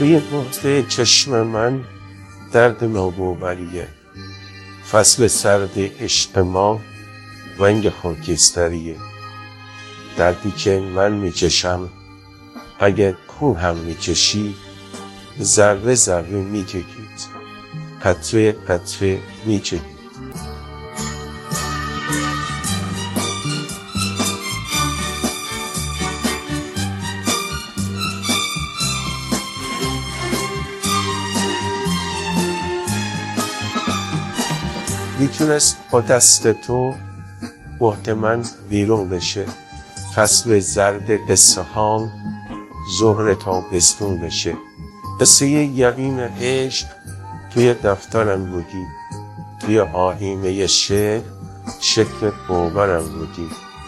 توی نقطه چشم من درد ناباوریه. فصل سرد عشق ما رنگ خاکستریه. دردی که من میکشم اگه تو هم میکشی، ذره ذره میکشید، قطره قطره میکشید. میتونست با دست تو بهت من بیرون بشه. فصل زرد قصه ها ظهر تابستون بشه. قصه یقین عشق توی دفترم بودی، توی آیینه شعر شکل باورم بودی.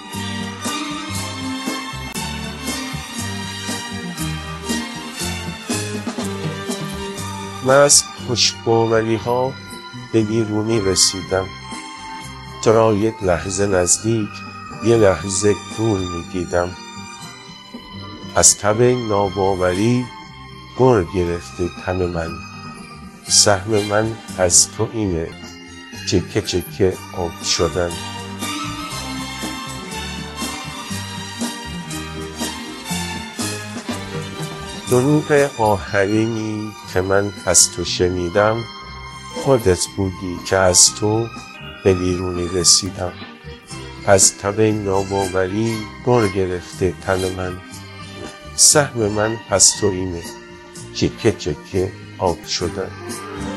من از خوشباوری ها به بیرونی رسیدم. تو را یک لحظه نزدیک، یه لحظه دور میدیدم. از تب ناباوری گر گرفته تن من. سهم من از تو اینه، چکه چکه آب شدن. دروغ آخرینی که من از تو شنیدم، خودت بودی که از تو به بیرونی رسیدم. از تب ناباوری گر گرفته تن من. سهم من از تو اینه، چکه چکه آب شدن.